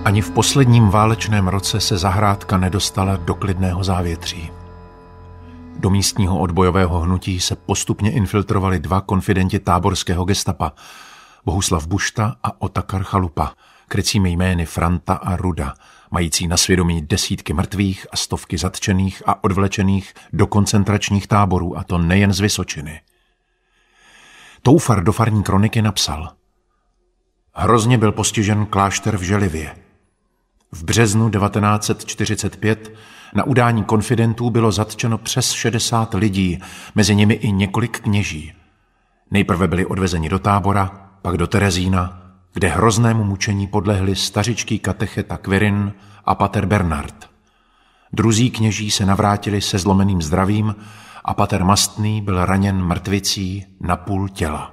Ani v posledním válečném roce se zahrádka nedostala do klidného závětří. Do místního odbojového hnutí se postupně infiltrovali dva konfidenti táborského gestapa, Bohuslav Bušta a Otakar Chalupa, krycími jmény Franta a Ruda, mající na svědomí desítky mrtvých a stovky zatčených a odvlečených do koncentračních táborů, a to nejen z Vysočiny. Toufar do farní kroniky napsal: Hrozně byl postižen klášter v Želivě. V březnu 1945 na udání konfidentů bylo zatčeno přes 60 lidí, mezi nimi i několik kněží. Nejprve byli odvezeni do Tábora, pak do Terezína, kde hroznému mučení podlehli stařičký katecheta Quirin a pater Bernard. Druzí kněží se navrátili se zlomeným zdravím a pater Mastný byl raněn mrtvicí na půl těla.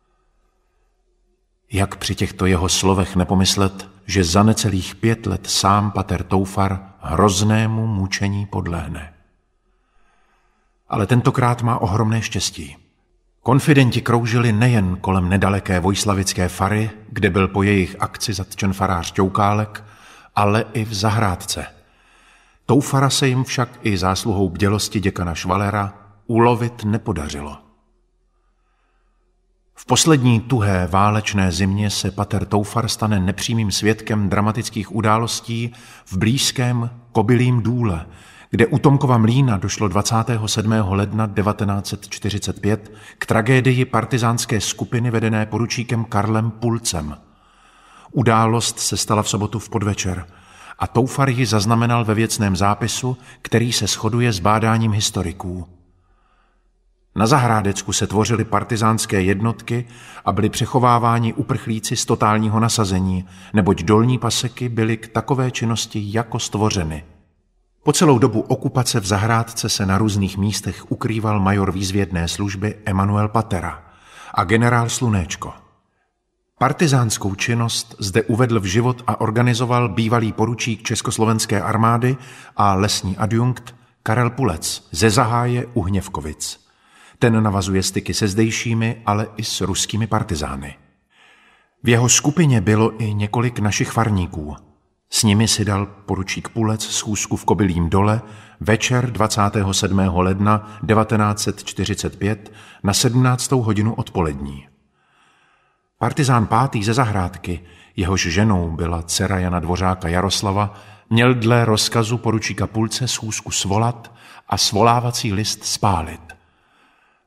Jak při těchto jeho slovech nepomyslet, že za necelých 5 let sám pater Toufar hroznému mučení podlehne. Ale tentokrát má ohromné štěstí. Konfidenti kroužili nejen kolem nedaleké Vojslavické fary, kde byl po jejich akci zatčen farář Ťoukálek, ale i v zahrádce. Toufara se jim však i zásluhou bdělosti děkana Švalera ulovit nepodařilo. V poslední tuhé válečné zimě se pater Toufar stane nepřímým svědkem dramatických událostí v blízkém Kobylím Důle, kde u Tomkova mlýna došlo 27. ledna 1945 k tragédii partyzánské skupiny vedené poručíkem Karlem Pulcem. Událost se stala v sobotu v podvečer a Toufar ji zaznamenal ve věcném zápisu, který se shoduje s bádáním historiků. Na Zahrádecku se tvořily partyzánské jednotky a byli přechováváni uprchlíci z totálního nasazení, neboť dolní paseky byly k takové činnosti jako stvořeny. Po celou dobu okupace v Zahrádce se na různých místech ukrýval major výzvědné služby Emanuel Patera a generál Slunéčko. Partyzánskou činnost zde uvedl v život a organizoval bývalý poručík Československé armády a lesní adjunkt Karel Pulec ze Zaháje u Hněvkovic. Ten navazuje styky se zdejšími, ale i s ruskými partizány. V jeho skupině bylo i několik našich farníků. S nimi si dal poručík Pulec schůzku v Kobylím Dole večer 27. ledna 1945 na 17. hodinu odpolední. Partizán 5. ze Zahrádky, jehož ženou byla dcera Jana Dvořáka Jaroslava, měl dle rozkazu poručíka Pulce schůzku svolat a svolávací list spálit.